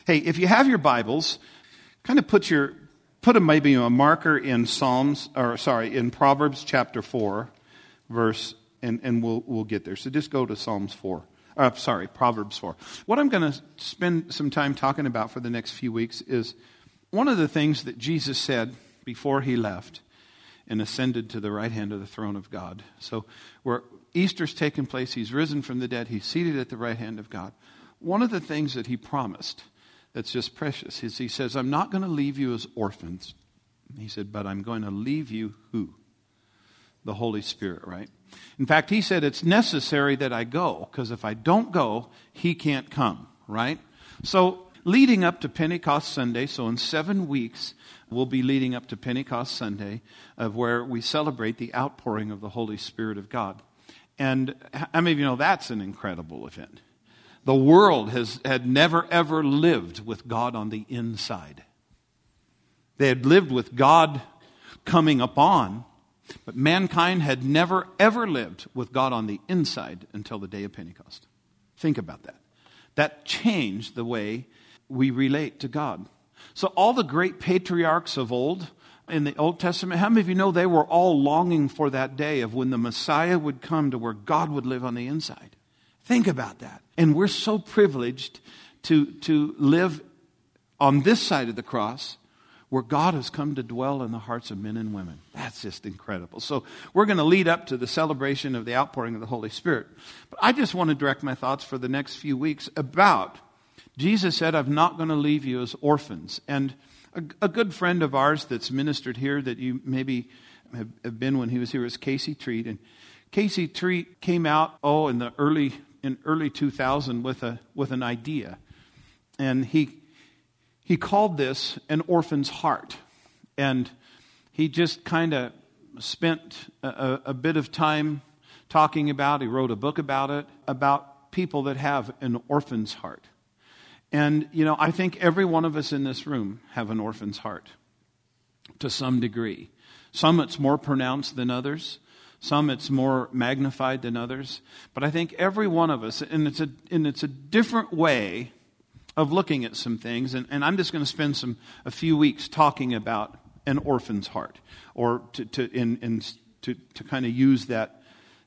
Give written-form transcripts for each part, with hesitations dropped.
Hey, if you have your Bibles, kind of put maybe a marker in in Proverbs chapter 4, verse, and we'll get there. So just go to Proverbs 4. What I'm going to spend some time talking about for the next few weeks is one of the things that Jesus said before he left and ascended to the right hand of the throne of God. So where Easter's taken place, he's risen from the dead, he's seated at the right hand of God. One of the things that he promised that's just precious is he says, I'm not going to leave you as orphans. He said, but I'm going to leave you who? The Holy Spirit, right? In fact, he said it's necessary that I go, because if I don't go, he can't come, right? So leading up to Pentecost Sunday, so in 7 weeks, we'll be leading up to Pentecost Sunday, of where we celebrate the outpouring of the Holy Spirit of God. And how many of you know that's an incredible event? The world had never, ever lived with God on the inside. They had lived with God coming upon, but mankind had never, ever lived with God on the inside until the day of Pentecost. Think about that. That changed the way we relate to God. So all the great patriarchs of old, in the Old Testament, how many of you know they were all longing for that day of when the Messiah would come to where God would live on the inside? Think about that. And we're so privileged to live on this side of the cross where God has come to dwell in the hearts of men and women. That's just incredible. So we're going to lead up to the celebration of the outpouring of the Holy Spirit. But I just want to direct my thoughts for the next few weeks about, Jesus said, I'm not going to leave you as orphans. And a good friend of ours that's ministered here that you maybe have been when he was here is Casey Treat. And Casey Treat came out, in early 2000 with an idea. And he called this an orphan's heart. And he just kind of spent a bit of time talking about, he wrote a book about it, about people that have an orphan's heart. And, I think every one of us in this room have an orphan's heart to some degree. Some it's more pronounced than others. Some it's more magnified than others. But I think every one of us, and it's a different way of looking at some things. And I'm just going to spend a few weeks talking about an orphan's heart, or to kind of use that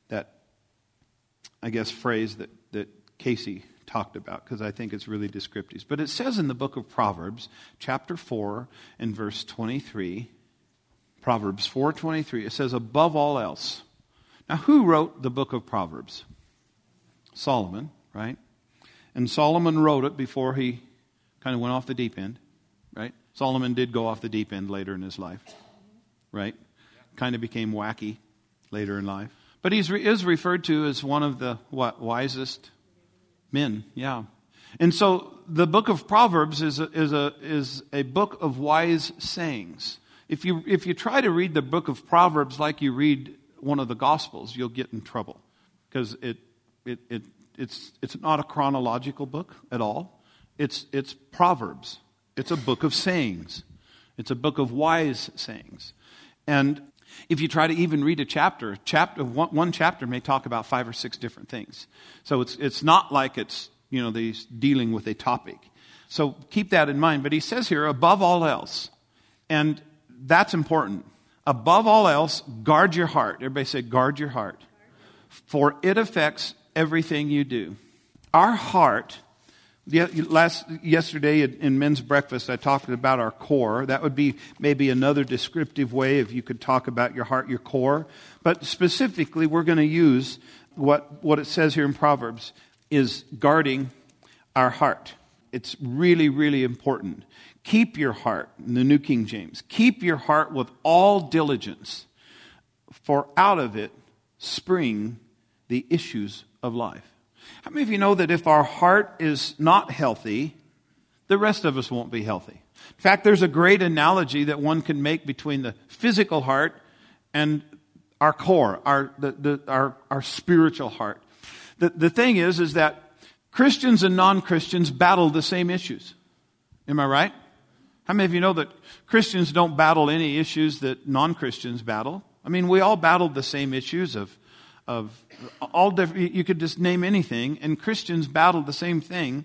I guess phrase that Casey talked about, because I think it's really descriptive. But it says in the book of Proverbs, chapter 4 and verse 23, Proverbs 4:23, it says, above all else. Now, who wrote the book of Proverbs? Solomon, right? And Solomon wrote it before he kind of went off the deep end, right? Solomon did go off the deep end later in his life, right? Kind of became wacky later in life. But he is referred to as one of the, wisest men, yeah. And so the book of Proverbs is a book of wise sayings. If you try to read the book of Proverbs like you read one of the Gospels, you'll get in trouble, because it's not a chronological book at all. It's Proverbs. It's a book of sayings. It's a book of wise sayings. And if you try to even read one chapter may talk about 5 or 6 different things. So it's not like it's these dealing with a topic. So keep that in mind. But he says here, above all else, and that's important. Above all else, guard your heart. Everybody say, guard your heart. For it affects everything you do. Our heart, yesterday in men's breakfast, I talked about our core. That would be maybe another descriptive way if you could talk about your heart, your core. But specifically, we're going to use what it says here in Proverbs is guarding our heart. It's really, really important. Keep your heart, in the New King James, keep your heart with all diligence, for out of it spring the issues of life. How many of you know that if our heart is not healthy, the rest of us won't be healthy? In fact, there's a great analogy that one can make between the physical heart and our core, our spiritual heart. The thing is that Christians and non-Christians battle the same issues. Am I right? How many of you know that Christians don't battle any issues that non-Christians battle? I mean, we all battled the same issues of all different. You could just name anything, and Christians battled the same thing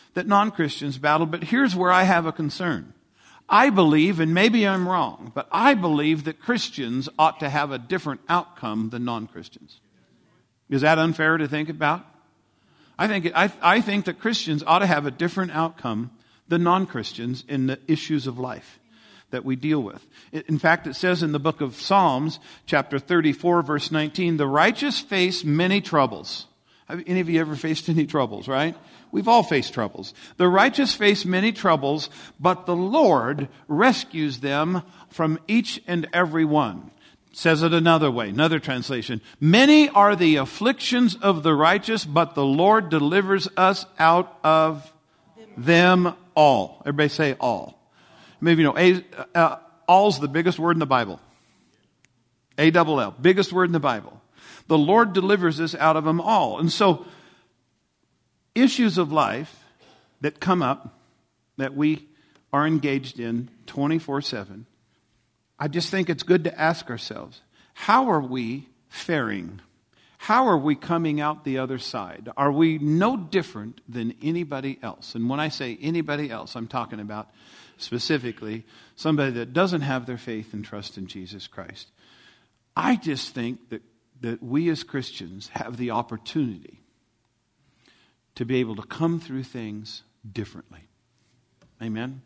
that non-Christians battle, but here's where I have a concern. I believe, and maybe I'm wrong, but I believe that Christians ought to have a different outcome than non-Christians. Is that unfair to think about? I think that Christians ought to have a different outcome than non-Christians in the issues of life that we deal with. In fact, it says in the book of Psalms, chapter 34, verse 19, the righteous face many troubles. Have any of you ever faced any troubles, right? We've all faced troubles. The righteous face many troubles, but the Lord rescues them from each and every one. Says it another way, another translation. Many are the afflictions of the righteous, but the Lord delivers us out of them all. Everybody say all. Maybe you know, all's the biggest word in the Bible. A-double-L, biggest word in the Bible. The Lord delivers us out of them all. And so, issues of life that come up that we are engaged in 24/7, I just think it's good to ask ourselves, how are we faring? How are we coming out the other side? Are we no different than anybody else? And when I say anybody else, I'm talking about specifically somebody that doesn't have their faith and trust in Jesus Christ. I just think that we as Christians have the opportunity to be able to come through things differently. Amen?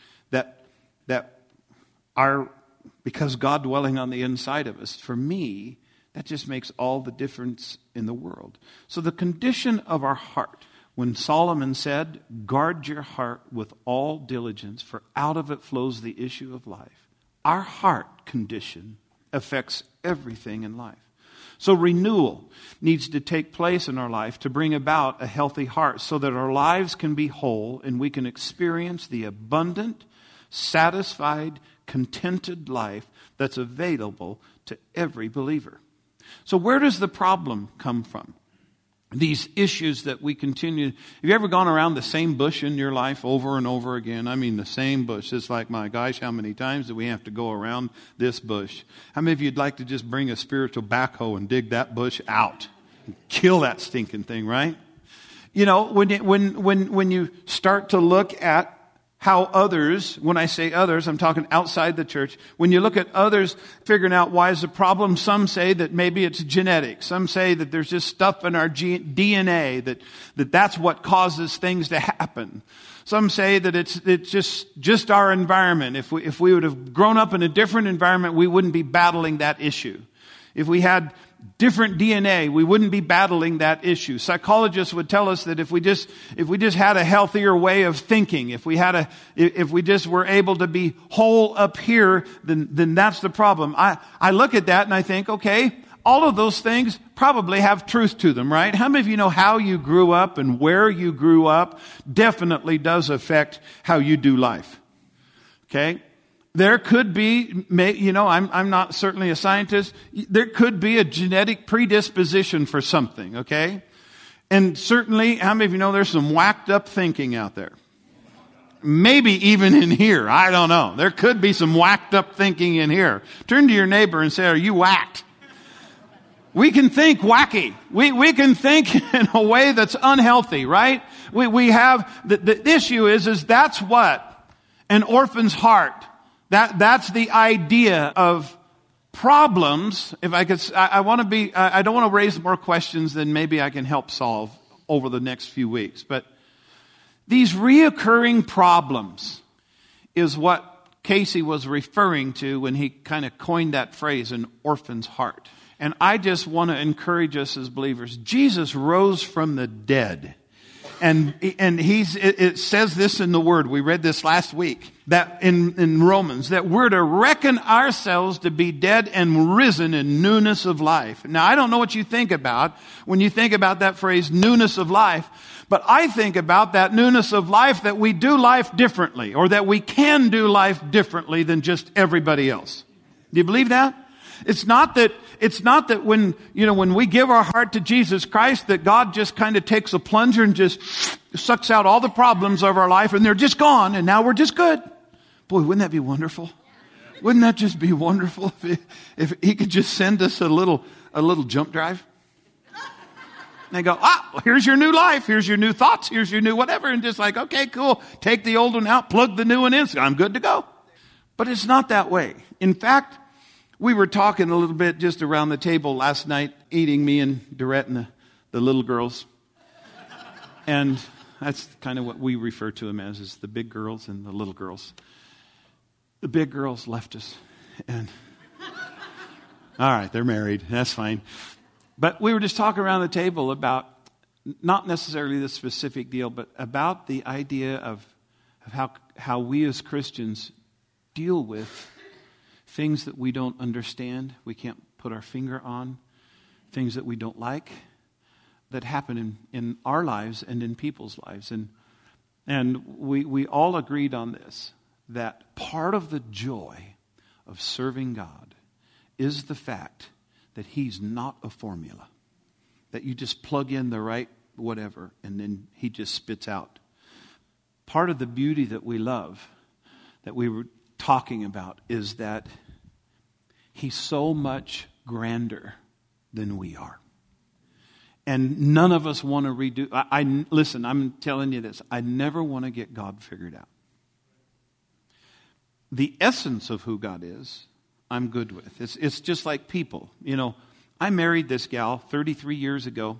Because God dwelling on the inside of us, for me, that just makes all the difference in the world. So the condition of our heart, when Solomon said, guard your heart with all diligence, for out of it flows the issue of life. Our heart condition affects everything in life. So renewal needs to take place in our life to bring about a healthy heart so that our lives can be whole and we can experience the abundant, satisfied, contented life that's available to every believer. So where does the problem come from? These issues that we continue. Have you ever gone around the same bush in your life over and over again? I mean, the same bush. It's like, my gosh, how many times do we have to go around this bush? How many of you would like to just bring a spiritual backhoe and dig that bush out and kill that stinking thing, right? You know, when you start to look at how others, when I say others, I'm talking outside the church. When you look at others figuring out why is the problem, some say that maybe it's genetic. Some say that there's just stuff in our DNA that's what causes things to happen. Some say that it's just our environment. If we would have grown up in a different environment, we wouldn't be battling that issue. If we had different DNA, we wouldn't be battling that issue. Psychologists would tell us that if we just had a healthier way of thinking, if we just were able to be whole up here, then that's the problem. I look at that and I think, okay, all of those things probably have truth to them, right? How many of you know how you grew up and where you grew up definitely does affect how you do life? Okay? There could be, you know, I'm not certainly a scientist. There could be a genetic predisposition for something, okay? And certainly, how many of you know there's some whacked up thinking out there? Maybe even in here. I don't know. There could be some whacked up thinking in here. Turn to your neighbor and say, are you whacked? We can think wacky. We can think in a way that's unhealthy, right? We have, the issue is that's what? An orphan's heart. That's the idea of problems. If I could, I don't want to raise more questions than maybe I can help solve over the next few weeks. But these reoccurring problems is what Casey was referring to when he kind of coined that phrase, an orphan's heart. And I just want to encourage us as believers. Jesus rose from the dead. And it says this in the Word. We read this last week, that in Romans, that we're to reckon ourselves to be dead and risen in newness of life. Now, I don't know what you think about when you think about that phrase, newness of life, but I think about that newness of life that we do life differently, or that we can do life differently than just everybody else. Do you believe that? It's not that when we give our heart to Jesus Christ that God just kind of takes a plunger and just sucks out all the problems of our life and they're just gone and now we're just good. Boy, wouldn't that be wonderful? Wouldn't that just be wonderful if he could just send us a little jump drive? And they go, here's your new life. Here's your new thoughts. Here's your new whatever. And just like, okay, cool. Take the old one out, plug the new one in. So I'm good to go. But it's not that way. In fact, we were talking a little bit just around the table last night, eating, me and Dorette and the little girls. And that's kind of what we refer to them as, is the big girls and the little girls. The big girls left us. And all right, they're married. That's fine. But we were just talking around the table about not necessarily this specific deal, but about the idea of how we as Christians deal with things that we don't understand, we can't put our finger on, things that we don't like, that happen in our lives and in people's lives. And we all agreed on this, that part of the joy of serving God is the fact that He's not a formula, that you just plug in the right whatever and then He just spits out. Part of the beauty that we love, that we were talking about, is that He's so much grander than we are. And none of us want to redo. Listen, I'm telling you this. I never want to get God figured out. The essence of who God is, I'm good with. It's just like people. You know, I married this gal 33 years ago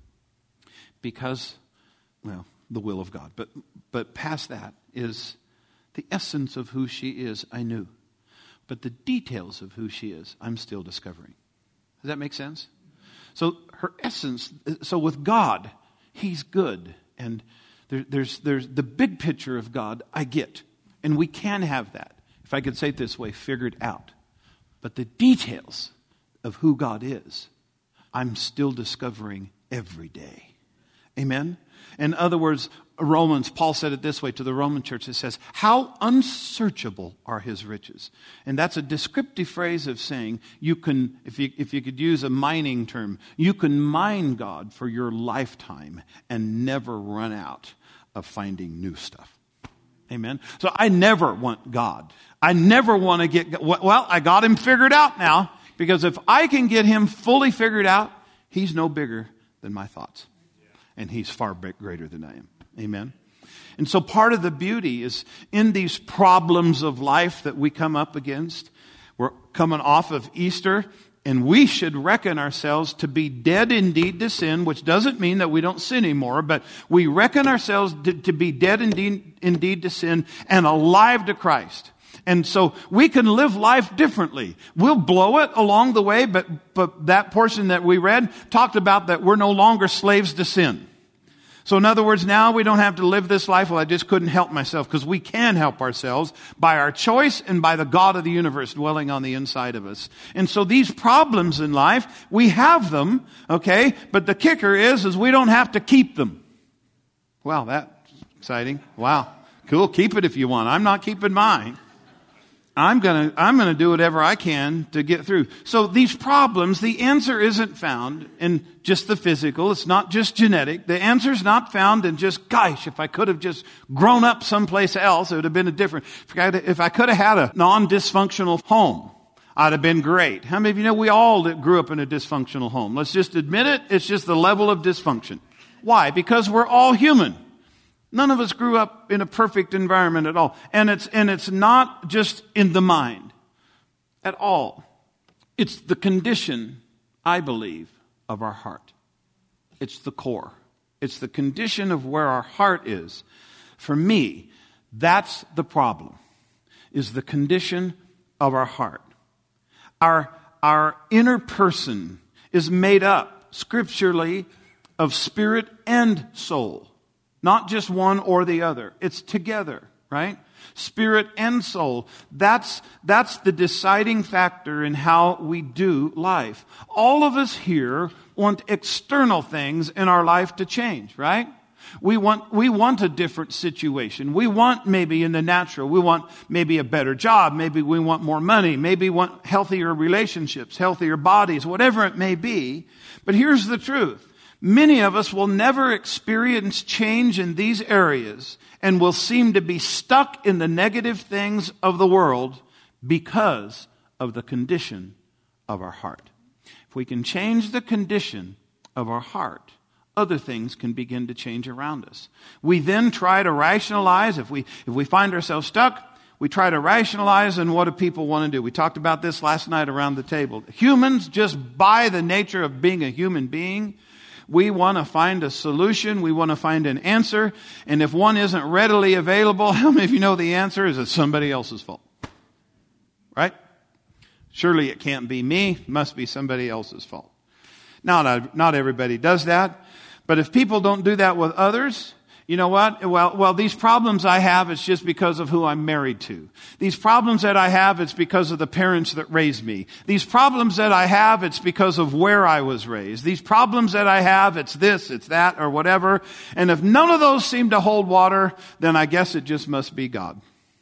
because, well, the will of God. But past that is the essence of who she is, I knew. But the details of who she is, I'm still discovering. Does that make sense? So her essence, so with God, He's good. And there's the big picture of God I get. And we can have that, if I could say it this way, figured out. But the details of who God is, I'm still discovering every day. Amen? In other words, Paul said it this way to the Roman church. It says, how unsearchable are His riches. And that's a descriptive phrase of saying, you can, if you could use a mining term, you can mine God for your lifetime and never run out of finding new stuff. Amen? So I never want God. I never want to get, well, I got Him figured out now, because if I can get Him fully figured out, He's no bigger than my thoughts. And He's far greater than I am. Amen. And so part of the beauty is in these problems of life that we come up against. We're coming off of Easter, and we should reckon ourselves to be dead indeed to sin, which doesn't mean that we don't sin anymore, but we reckon ourselves to be dead indeed to sin and alive to Christ. And so we can live life differently. We'll blow it along the way, but that portion that we read talked about that we're no longer slaves to sin. So in other words, now we don't have to live this life, well, I just couldn't help myself, because we can help ourselves by our choice and by the God of the universe dwelling on the inside of us. And so these problems in life, we have them, okay? But the kicker is we don't have to keep them. Wow, that's exciting. Wow. Cool. Keep it if you want. I'm not keeping mine. I'm gonna do whatever I can to get through. So these problems, the answer isn't found in just the physical. It's not just genetic. The answer's not found in just, gosh, if I could have just grown up someplace else, it would have been a different. If I could have had a non-dysfunctional home, I'd have been great. How many of you know we all grew up in a dysfunctional home? Let's just admit it. It's just the level of dysfunction. Why? Because we're all human. None of us grew up in a perfect environment at all. And it's not just in the mind at all. It's the condition, I believe, of our heart. It's the core. It's the condition of where our heart is. For me, that's the problem, is the condition of our heart. Our inner person is made up, scripturally, of spirit and soul. Not just one or the other. It's together, right? Spirit and soul. That's the deciding factor in how we do life. All of us here want external things in our life to change, right? We want a different situation. We want maybe in the natural, we want maybe a better job. Maybe we want more money. Maybe we want healthier relationships, healthier bodies, whatever it may be. But here's the truth. Many of us will never experience change in these areas and will seem to be stuck in the negative things of the world because of the condition of our heart. If we can change the condition of our heart, other things can begin to change around us. We then try to rationalize. If we find ourselves stuck, we try to rationalize, and what do people want to do? We talked about this last night around the table. Humans, just by the nature of being a human being, we want to find a solution. We want to find an answer. And if one isn't readily available, how many of you know the answer is it's somebody else's fault? Right? Surely it can't be me. It must be somebody else's fault. Not everybody does that. But if people don't do that with others, you know what? Well, these problems I have, it's just because of who I'm married to. These problems that I have, it's because of the parents that raised me. These problems that I have, it's because of where I was raised. These problems that I have, it's this, it's that, or whatever. And if none of those seem to hold water, then I guess it just must be God.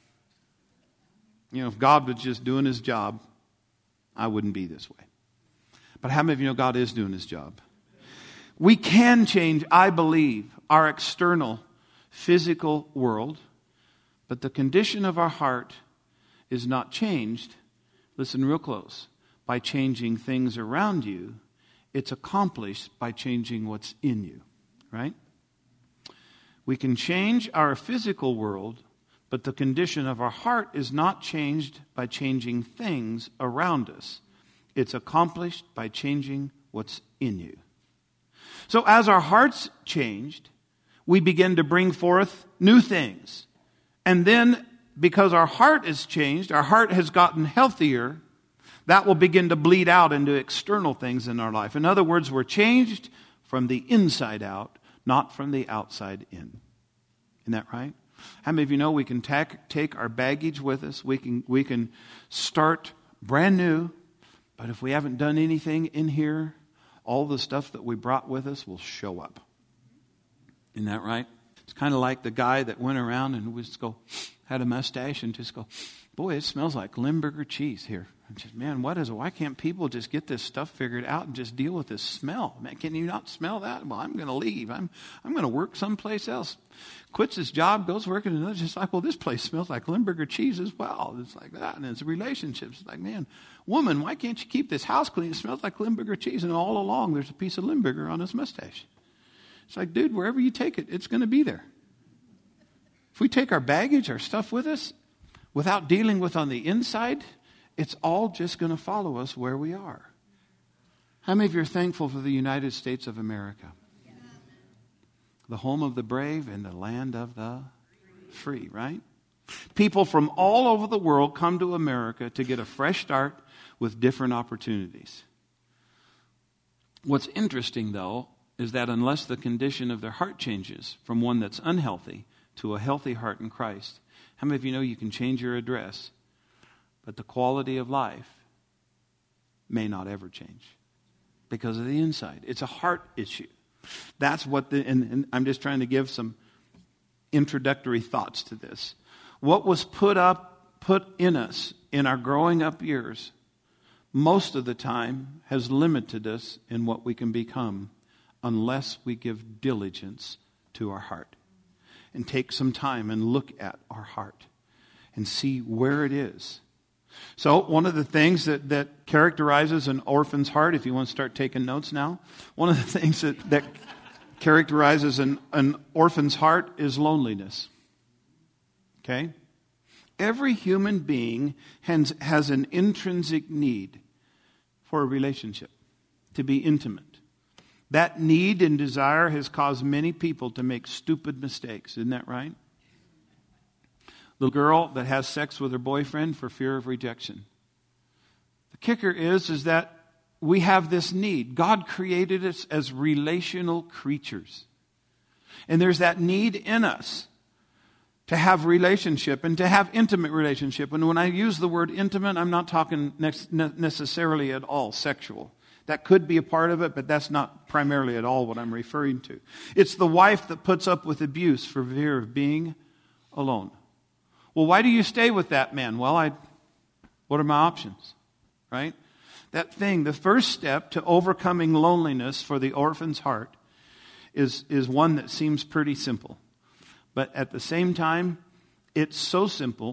If God was just doing His job, I wouldn't be this way. But how many of you know God is doing His job? We can change, I believe, our external physical world, but the condition of our heart is not changed, listen real close, by changing things around you. It's accomplished by changing what's in you, right? We can change our physical world, but the condition of our heart is not changed by changing things around us. It's accomplished by changing what's in you. So as our hearts changed, we begin to bring forth new things. And then, because our heart is changed, our heart has gotten healthier, that will begin to bleed out into external things in our life. In other words, we're changed from the inside out, not from the outside in. Isn't that right? How many of you know we can take our baggage with us? We can start brand new, but if we haven't done anything in here, all the stuff that we brought with us will show up. Isn't that right? It's kind of like the guy that went around and had a mustache and just go, boy, it smells like Limburger cheese here. And just, man, why can't people just get this stuff figured out and just deal with this smell? Man, can you not smell that? Well, I'm going to leave. I'm going to work someplace else. Quits his job, goes work in another. Just like, well, this place smells like Limburger cheese as well. It's like that. And it's relationships. It's like, man, woman, why can't you keep this house clean? It smells like Limburger cheese. And all along, there's a piece of Limburger on his mustache. It's like, dude, wherever you take it, it's going to be there. If we take our baggage, our stuff with us, without dealing with on the inside, it's all just going to follow us where we are. How many of you are thankful for the United States of America? The home of the brave and the land of the free, right? People from all over the world come to America to get a fresh start with different opportunities. What's interesting, though, is that unless the condition of their heart changes from one that's unhealthy to a healthy heart in Christ, how many of you know you can change your address, but the quality of life may not ever change because of the inside? It's a heart issue. That's what and I'm just trying to give some introductory thoughts to this. What was put in us in our growing up years, most of the time has limited us in what we can become unless we give diligence to our heart and take some time and look at our heart and see where it is. So one of the things that characterizes an orphan's heart, if you want to start taking notes now, one of the things that characterizes an orphan's heart is loneliness. Okay? Every human being has an intrinsic need for a relationship, to be intimate. That need and desire has caused many people to make stupid mistakes. Isn't that right? The girl that has sex with her boyfriend for fear of rejection. The kicker is that we have this need. God created us as relational creatures. And there's that need in us to have relationship and to have intimate relationship. And when I use the word intimate, I'm not talking necessarily at all sexual. That could be a part of it, but that's not primarily at all what I'm referring to. It's the wife that puts up with abuse for fear of being alone. Well, why do you stay with that man? Well, what are my options? Right? That thing, the first step to overcoming loneliness for the orphan's heart is one that seems pretty simple. But at the same time, it's so simple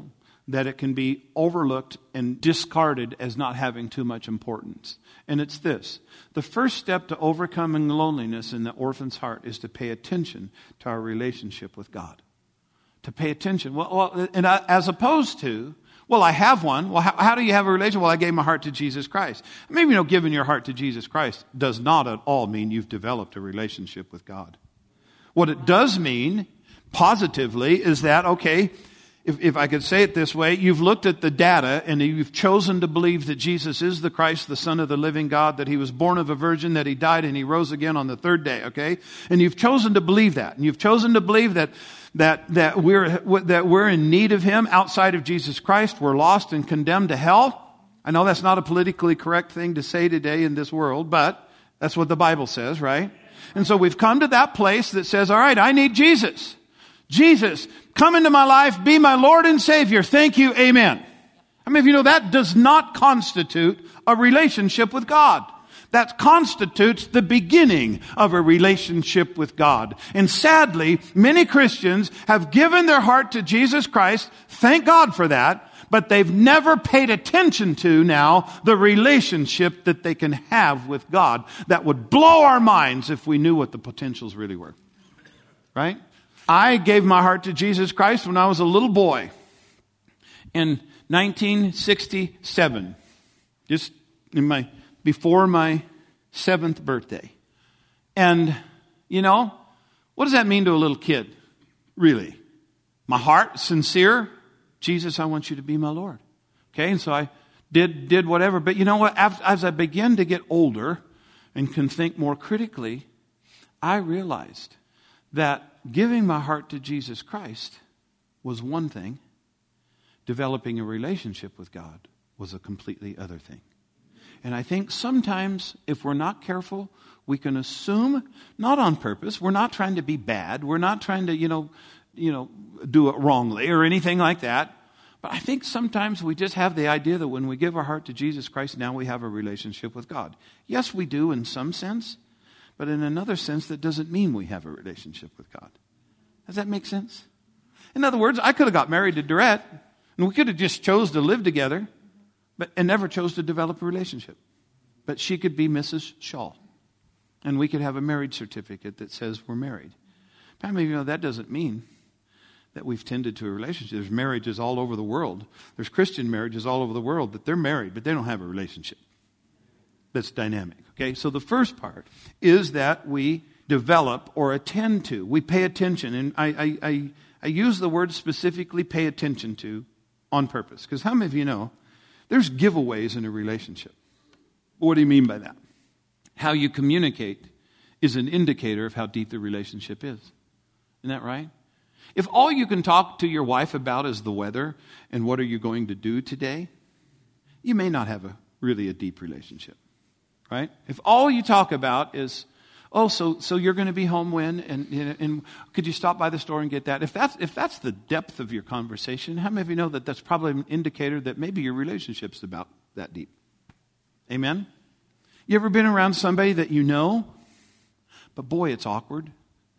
that it can be overlooked and discarded as not having too much importance. And it's this. The first step to overcoming loneliness in the orphan's heart is to pay attention to our relationship with God. To pay attention. As opposed to, well, I have one. Well, how do you have a relationship? Well, I gave my heart to Jesus Christ. Maybe, giving your heart to Jesus Christ does not at all mean you've developed a relationship with God. What it does mean, positively, is that, okay, if I could say it this way, you've looked at the data and you've chosen to believe that Jesus is the Christ, the Son of the living God, that He was born of a virgin, that He died and He rose again on the third day, okay? And you've chosen to believe that. And you've chosen to believe that we're in need of Him outside of Jesus Christ. We're lost and condemned to hell. I know that's not a politically correct thing to say today in this world, but that's what the Bible says, right? And so we've come to that place that says, all right, I need Jesus. Jesus, come into my life, be my Lord and Savior. Thank you, amen. How many of you know that does not constitute a relationship with God? That constitutes the beginning of a relationship with God. And sadly, many Christians have given their heart to Jesus Christ. Thank God for that. But they've never paid attention to now the relationship that they can have with God that would blow our minds if we knew what the potentials really were. Right? I gave my heart to Jesus Christ when I was a little boy in 1967, just before my 7th birthday. And, what does that mean to a little kid? Really? My heart, sincere, Jesus, I want you to be my Lord. Okay, and so I did whatever. But you know what? As I began to get older and can think more critically, I realized that giving my heart to Jesus Christ was one thing. Developing a relationship with God was a completely other thing. And I think sometimes, if we're not careful, we can assume, not on purpose, we're not trying to be bad, we're not trying to, do it wrongly or anything like that. But I think sometimes we just have the idea that when we give our heart to Jesus Christ, now we have a relationship with God. Yes, we do in some sense. But in another sense, that doesn't mean we have a relationship with God. Does that make sense? In other words, I could have got married to Dorette, and we could have just chose to live together, and never chose to develop a relationship. But she could be Mrs. Shaw, and we could have a marriage certificate that says we're married. But that doesn't mean that we've tended to a relationship. There's marriages all over the world. There's Christian marriages all over the world that they're married, but they don't have a relationship that's dynamic. Okay, so the first part is that we develop or attend to. We pay attention. And I use the word specifically pay attention to on purpose. Because how many of you know there's giveaways in a relationship? What do you mean by that? How you communicate is an indicator of how deep the relationship is. Isn't that right? If all you can talk to your wife about is the weather and what are you going to do today, you may not have really a deep relationship. Right? If all you talk about is, so you're going to be home when, and could you stop by the store and get that? If that's the depth of your conversation, how many of you know that that's probably an indicator that maybe your relationship's about that deep? Amen? You ever been around somebody that you know, but boy, it's awkward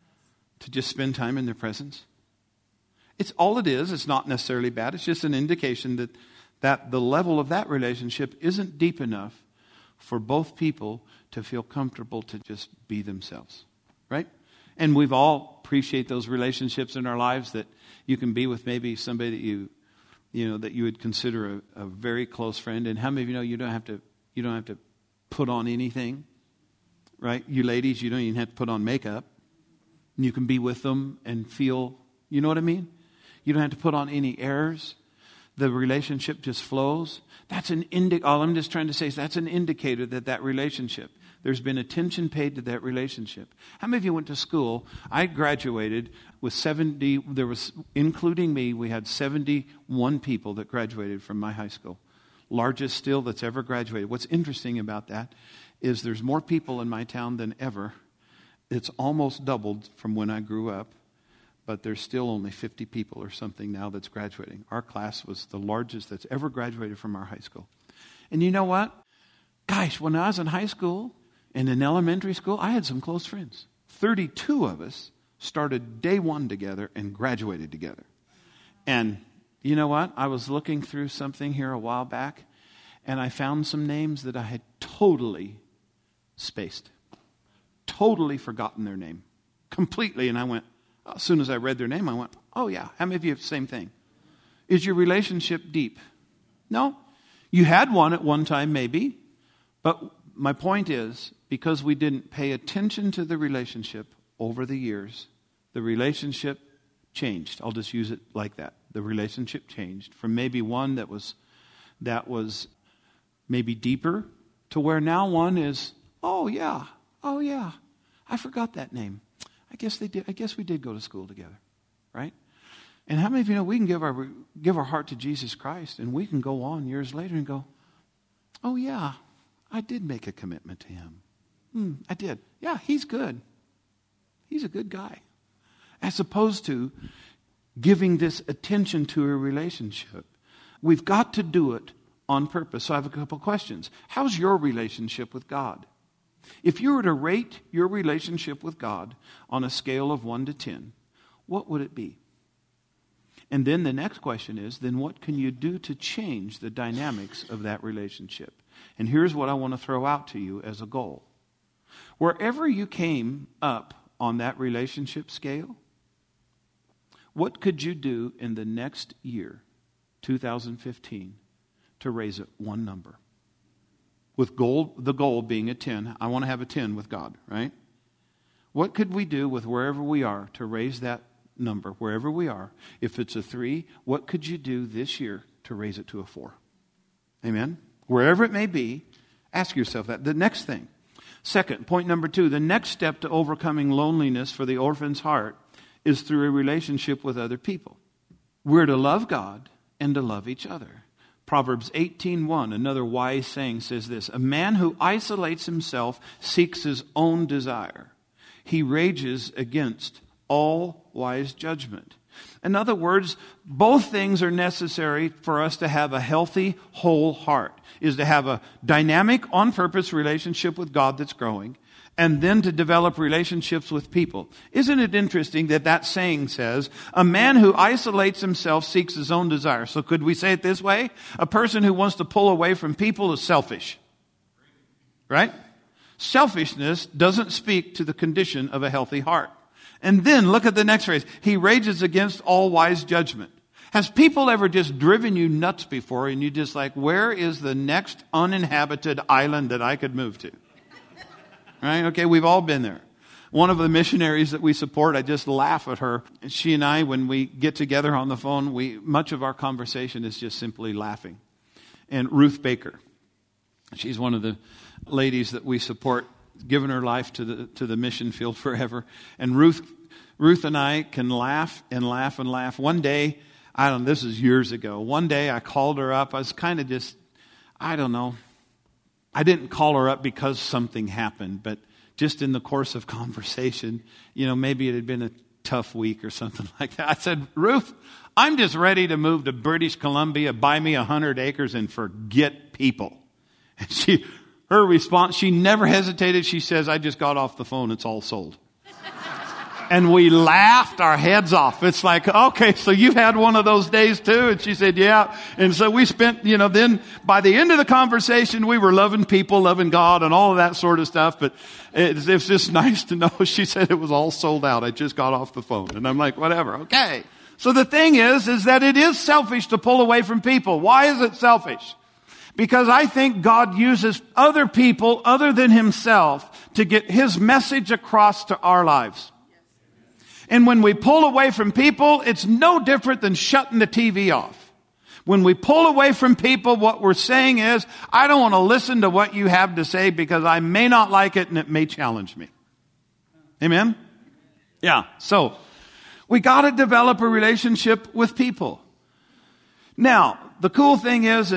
to just spend time in their presence? It's all it is. It's not necessarily bad. It's just an indication that the level of that relationship isn't deep enough for both people to feel comfortable to just be themselves, right? And we've all appreciate those relationships in our lives that you can be with maybe somebody that that you would consider a very close friend. And how many of you know you don't have to put on anything, right? You ladies, you don't even have to put on makeup. And you can be with them and feel, you know what I mean? You don't have to put on any airs. The relationship just flows. All I'm just trying to say is that's an indicator that relationship, there's been attention paid to that relationship. How many of you went to school? I graduated with 70, including me, we had 71 people that graduated from my high school. Largest still that's ever graduated. What's interesting about that is there's more people in my town than ever. It's almost doubled from when I grew up. But there's still only 50 people or something now that's graduating. Our class was the largest that's ever graduated from our high school. And you know what? Gosh, when I was in high school and in elementary school, I had some close friends. 32 of us started day one together and graduated together. And You know what? I was looking through something here a while back, and I found some names that I had totally spaced. Totally forgotten their name. Completely. And I went, as soon as I read their name, I went, oh yeah. How many of you have the same thing? Is your relationship deep? No. You had one at one time, maybe. But my point is, because we didn't pay attention to the relationship over the years, the relationship changed. I'll just use it like that. The relationship changed from maybe one that was maybe deeper to where now one is, oh yeah, I forgot that name. I guess we did go to school together, right? And how many of you know we can give our heart to Jesus Christ, and we can go on years later and go, oh yeah, I did make a commitment to him. I did. Yeah, he's good. He's a good guy. As opposed to giving this attention to a relationship. We've got to do it on purpose. So I have a couple questions. How's your relationship with God? If you were to rate your relationship with God on a scale of 1 to 10, what would it be? And then the next question is, then what can you do to change the dynamics of that relationship? And here's what I want to throw out to you as a goal. Wherever you came up on that relationship scale, what could you do in the next year, 2015, to raise it one number? With the goal being a 10. I want to have a 10 with God, right? What could we do with wherever we are to raise that number, wherever we are? If it's a 3, what could you do this year to raise it to a 4? Amen? Wherever it may be, ask yourself that. The next thing. Second, point number 2, the next step to overcoming loneliness for the orphan's heart is through a relationship with other people. We're to love God and to love each other. Proverbs 18:1, another wise saying, says this: a man who isolates himself seeks his own desire. He rages against all wise judgment. In other words, both things are necessary for us to have a healthy, whole heart. Is to have a dynamic, on-purpose relationship with God that's growing, and then to develop relationships with people. Isn't it interesting that saying says, a man who isolates himself seeks his own desire? So could we say it this way? A person who wants to pull away from people is selfish. Right? Selfishness doesn't speak to the condition of a healthy heart. And then look at the next phrase. He rages against all wise judgment. Has people ever just driven you nuts before and you just like, where is the next uninhabited island that I could move to? Right? Okay, we've all been there. One of the missionaries that we support, I just laugh at her. She and I, when we get together on the phone, much of our conversation is just simply laughing. And Ruth Baker, she's one of the ladies that we support, given her life to the mission field forever. And Ruth and I can laugh and laugh and laugh. One day, this is years ago. One day I called her up. I was kind of just, I didn't call her up because something happened, but just in the course of conversation, maybe it had been a tough week or something like that. I said, Ruth, I'm just ready to move to British Columbia, buy me 100 acres and forget people. And her response, she never hesitated. She says, I just got off the phone. It's all sold. And we laughed our heads off. It's like, okay, so you've had one of those days too? And she said, yeah. And so we spent, then by the end of the conversation, we were loving people, loving God, and all of that sort of stuff. But it's just nice to know. She said it was all sold out. I just got off the phone. And I'm like, whatever, okay. So the thing is that it is selfish to pull away from people. Why is it selfish? Because I think God uses other people other than himself to get his message across to our lives. And when we pull away from people, it's no different than shutting the TV off. When we pull away from people, what we're saying is, I don't want to listen to what you have to say because I may not like it and it may challenge me. Amen? Yeah. So, we got to develop a relationship with people. Now, the cool thing is,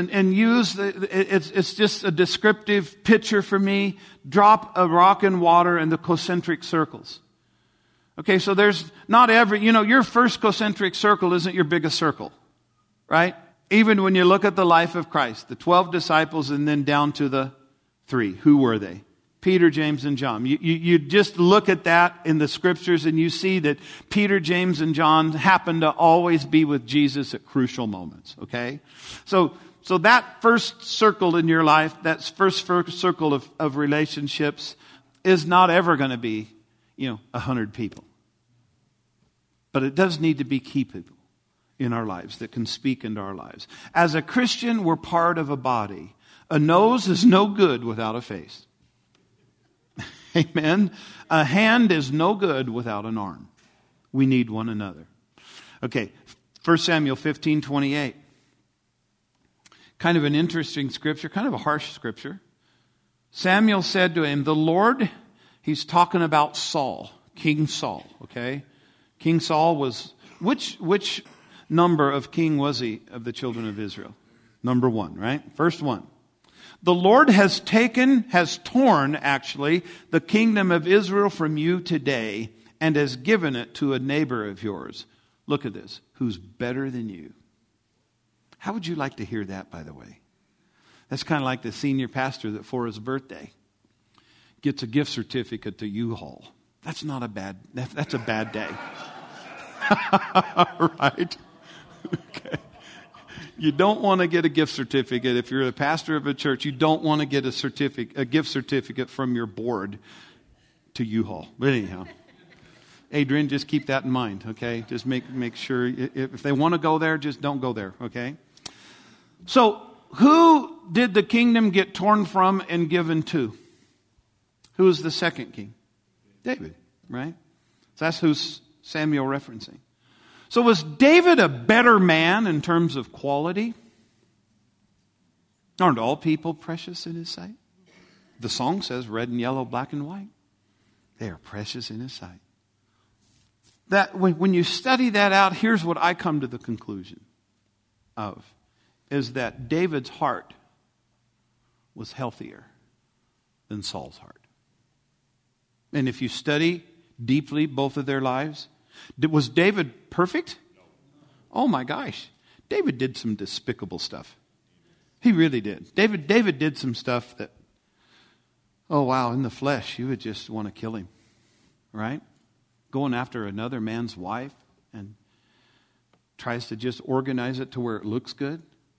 it's just a descriptive picture for me, drop a rock in water in the concentric circles. Okay, so there's not your first concentric circle isn't your biggest circle, right? Even when you look at the life of Christ, the 12 disciples and then down to the 3, who were they? Peter, James, and John. You just look at that in the scriptures and you see that Peter, James, and John happen to always be with Jesus at crucial moments, okay? So that first circle in your life, that first circle of relationships is not ever going to be, 100 people. But it does need to be key people in our lives that can speak into our lives. As a Christian, we're part of a body. A nose is no good without a face. Amen. A hand is no good without an arm. We need one another. Okay, 1 Samuel 15:28. Kind of an interesting scripture, kind of a harsh scripture. Samuel said to him, the Lord, he's talking about Saul, King Saul, okay? King Saul was, which number of king was he of the children of Israel? Number 1, right? First one. The Lord has torn, the kingdom of Israel from you today and has given it to a neighbor of yours. Look at this. Who's better than you. How would you like to hear that, by the way? That's kind of like the senior pastor that for his birthday gets a gift certificate to U-Haul. That's a bad day. Right? Okay. You don't want to get a gift certificate. If you're a pastor of a church, you don't want to get a gift certificate from your board to U-Haul. But anyhow, Adrian, just keep that in mind, okay? Just make sure, if they want to go there, just don't go there, okay? So, who did the kingdom get torn from and given to? Who was the second king? David, right? So that's who Samuel referencing. So was David a better man in terms of quality? Aren't all people precious in his sight? The song says red and yellow, black and white. They are precious in his sight. That when you study that out, here's what I come to the conclusion of, is that David's heart was healthier than Saul's heart. And if you study deeply both of their lives, was David perfect? Oh my gosh. David did some despicable stuff. He really did. David did some stuff that, oh wow, in the flesh, you would just want to kill him. Right? Going after another man's wife and tries to just organize it to where it looks good.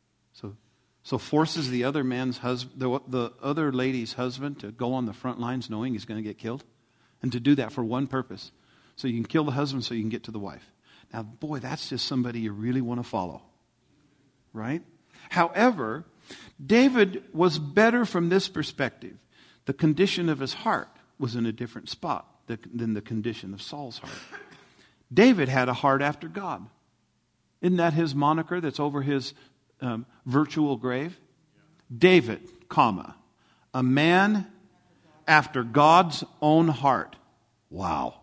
So forces the other man's husband, the other lady's husband, to go on the front lines knowing he's going to get killed. And to do that for one purpose. So you can kill the husband so you can get to the wife. Now, boy, that's just somebody you really want to follow. Right? However, David was better from this perspective. The condition of his heart was in a different spot than the condition of Saul's heart. David had a heart after God. Isn't that his moniker that's over his virtual grave? David, a man after God's own heart. Wow.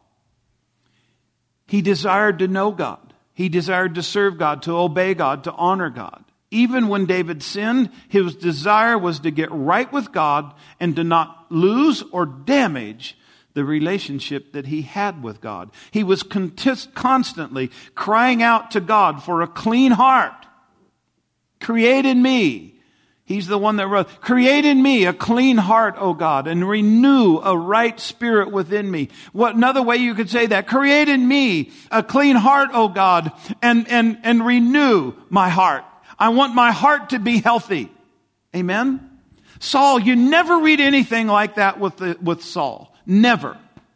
He desired to know God. He desired to serve God, to obey God, to honor God. Even when David sinned, his desire was to get right with God and to not lose or damage the relationship that he had with God. He was constantly crying out to God for a clean heart. Create in me. He's the one that wrote, create in me a clean heart, O God, and renew a right spirit within me. What another way you could say that? Create in me a clean heart, O God, and renew my heart. I want my heart to be healthy. Amen? Saul, you never read anything like that with Saul. Never.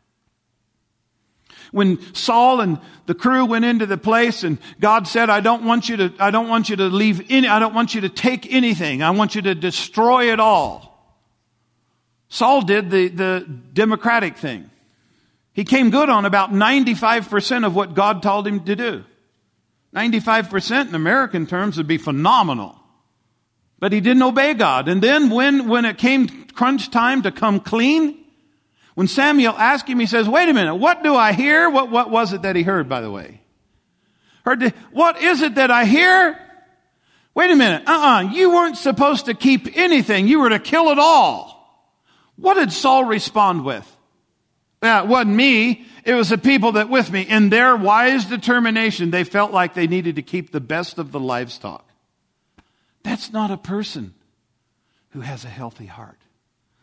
When Saul and the crew went into the place and God said, I don't want you to leave any, I don't want you to take anything. I want you to destroy it all. Saul did the democratic thing. He came good on about 95% of what God told him to do. 95% in American terms would be phenomenal. But he didn't obey God. And then when it came crunch time to come clean, when Samuel asked him, he says, wait a minute, what do I hear? What was it that he heard, by the way? What is it that I hear? Wait a minute, you weren't supposed to keep anything. You were to kill it all. What did Saul respond with? It wasn't me. It was the people that with me. In their wise determination, they felt like they needed to keep the best of the livestock. That's not a person who has a healthy heart.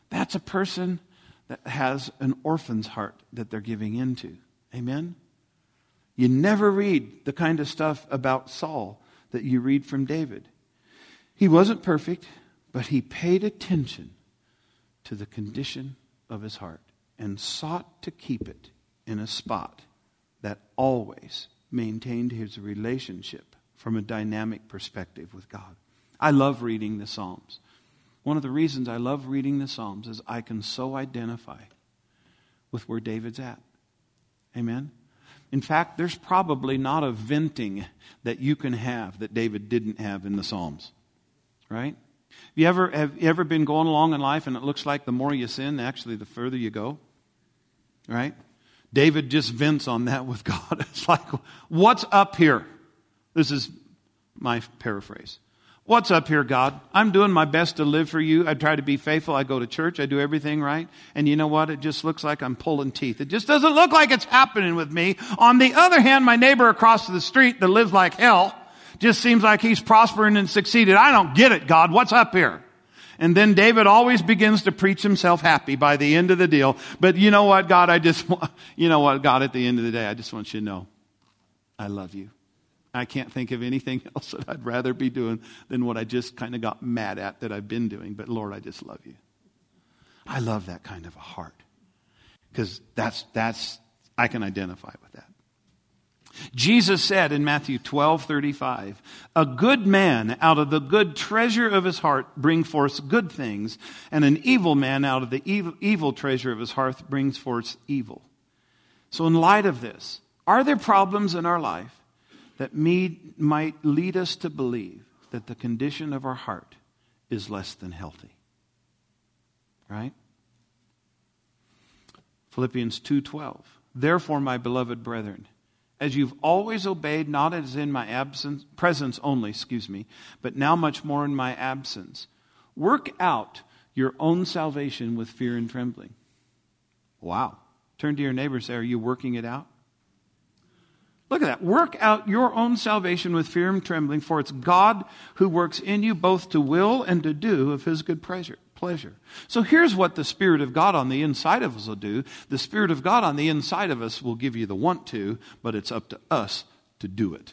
That's a person that has an orphan's heart that they're giving into. Amen? You never read the kind of stuff about Saul that you read from David. He wasn't perfect, but he paid attention to the condition of his heart and sought to keep it in a spot that always maintained his relationship from a dynamic perspective with God. I love reading the Psalms. One of the reasons I love reading the Psalms is I can so identify with where David's at. Amen? In fact, there's probably not a venting that you can have that David didn't have in the Psalms. Right? Have you ever been going along in life and it looks like the more you sin, actually the further you go? Right? David just vents on that with God. It's like, what's up here? This is my paraphrase. What's up here, God? I'm doing my best to live for you. I try to be faithful. I go to church. I do everything right. And you know what? It just looks like I'm pulling teeth. It just doesn't look like it's happening with me. On the other hand, my neighbor across the street that lives like hell just seems like he's prospering and succeeded. I don't get it, God. What's up here? And then David always begins to preach himself happy by the end of the deal. But you know what, God? God, at the end of the day, I just want you to know, I love you. I can't think of anything else that I'd rather be doing than what I just kind of got mad at that I've been doing. But Lord, I just love you. I love that kind of a heart. Because I can identify with that. Jesus said in Matthew 12:35, a good man out of the good treasure of his heart brings forth good things, and an evil man out of the evil treasure of his heart brings forth evil. So in light of this, are there problems in our life that might lead us to believe that the condition of our heart is less than healthy? Right? Philippians 2:12. Therefore, my beloved brethren, as you've always obeyed, not as in my presence only, but now much more in my absence, work out your own salvation with fear and trembling. Wow. Turn to your neighbor and say, are you working it out? Look at that. Work out your own salvation with fear and trembling, for it's God who works in you both to will and to do of his good pleasure. So here's what the Spirit of God on the inside of us will do. The Spirit of God on the inside of us will give you the want to, but it's up to us to do it.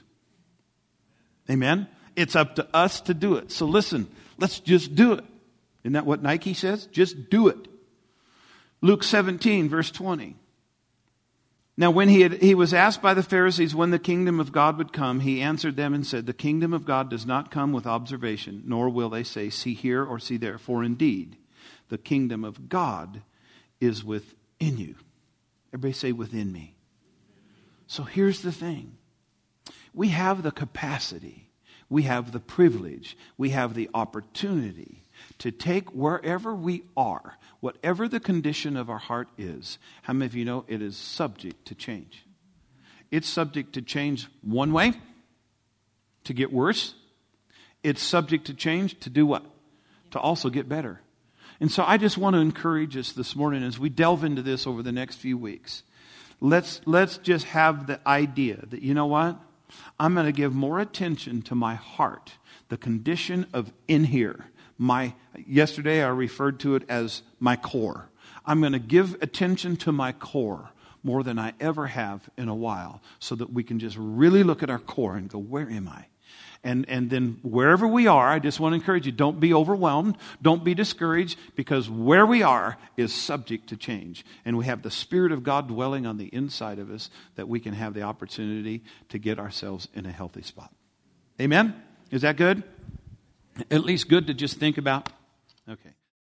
Amen? It's up to us to do it. So listen, let's just do it. Isn't that what Nike says? Just do it. Luke 17, verse 20. Now when he was asked by the Pharisees when the kingdom of God would come, he answered them and said, the kingdom of God does not come with observation, nor will they say, see here or see there. For indeed, the kingdom of God is within you. Everybody say, within me. So here's the thing. We have the capacity, we have the privilege, we have the opportunity to take wherever we are, whatever the condition of our heart is. How many of you know it is subject to change? It's subject to change one way, to get worse. It's subject to change to do what? To also get better. And so I just want to encourage us this morning as we delve into this over the next few weeks. Let's just have the idea that, you know what? I'm going to give more attention to my heart, the condition of in here. Yesterday I referred to it as my core. I'm going to give attention to my core more than I ever have in a while, so that we can just really look at our core and go, where am I? And then wherever we are, I just want to encourage you, don't be overwhelmed, don't be discouraged, because where we are is subject to change. And we have the Spirit of God dwelling on the inside of us, that we can have the opportunity to get ourselves in a healthy spot. Amen? Is that good? At least good to just think about? Okay.